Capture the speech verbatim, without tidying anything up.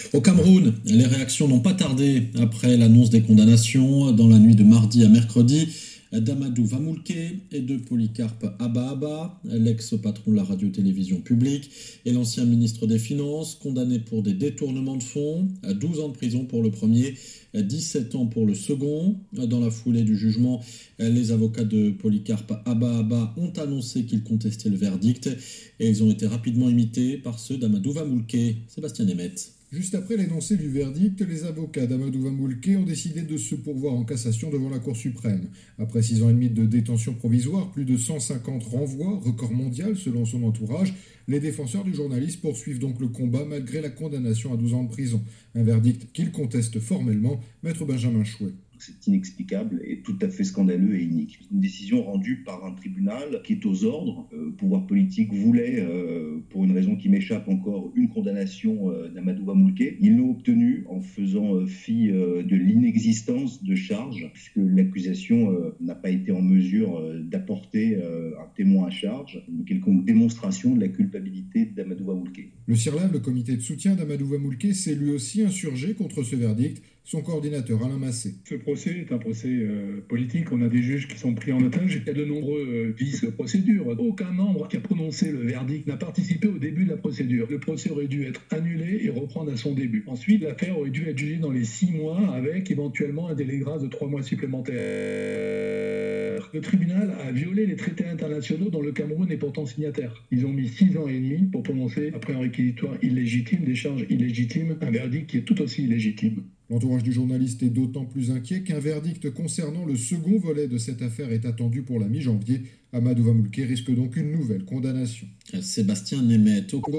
Au Cameroun, les réactions n'ont pas tardé après l'annonce des condamnations dans la nuit de mardi à mercredi d'Amadou Vamoulké et de Polycarpe Abba Abba, l'ex-patron de la radio-télévision publique et l'ancien ministre des Finances, condamné pour des détournements de fonds, douze ans de prison pour le premier, dix-sept ans pour le second. Dans la foulée du jugement, les avocats de Polycarpe Abba Abba ont annoncé qu'ils contestaient le verdict et ils ont été rapidement imités par ceux d'Amadou Vamoulké. Sébastien Nemeth. Juste après l'énoncé du verdict, les avocats d'Amadou Vamoulké ont décidé de se pourvoir en cassation devant la Cour suprême. Après six ans et demi de détention provisoire, plus de cent cinquante renvois, record mondial selon son entourage, les défenseurs du journaliste poursuivent donc le combat malgré la condamnation à douze ans de prison. Un verdict qu'ils contestent formellement, maître Benjamin Chouet. C'est inexplicable et tout à fait scandaleux et inique. Une décision rendue par un tribunal qui est aux ordres. Le pouvoir politique voulait, euh, pour une raison qui m'échappe encore, une condamnation euh, d'Amadou Vamoulké. Ils l'ont obtenue en faisant euh, fi euh, de l'inexistence de charges, puisque l'accusation euh, n'a pas été en mesure euh, d'apporter euh, un témoin à charge, une quelconque démonstration de la culpabilité d'Amadou Vamoulké. Le CIRLAV, le comité de soutien d'Amadou Vamoulké, s'est lui aussi insurgé contre ce verdict. Son coordinateur Alain Massé. Ce procès est un procès euh, politique. On a des juges qui sont pris en otage. Il y a de nombreux euh, vices de procédure. Aucun membre qui a prononcé le verdict n'a participé au début de la procédure. Le procès aurait dû être annulé et reprendre à son début. Ensuite, l'affaire aurait dû être jugée dans les six mois avec éventuellement un délai grâce de trois mois supplémentaires. Le tribunal a violé les traités internationaux dont le Cameroun est pourtant signataire. Ils ont mis six ans et demi pour prononcer, après un réquisitoire illégitime, des charges illégitimes, un verdict qui est tout aussi illégitime. L'entourage du journaliste est d'autant plus inquiet qu'un verdict concernant le second volet de cette affaire est attendu pour la mi-janvier. Amadou Vamoulké risque donc une nouvelle condamnation. Sébastien Nemeth.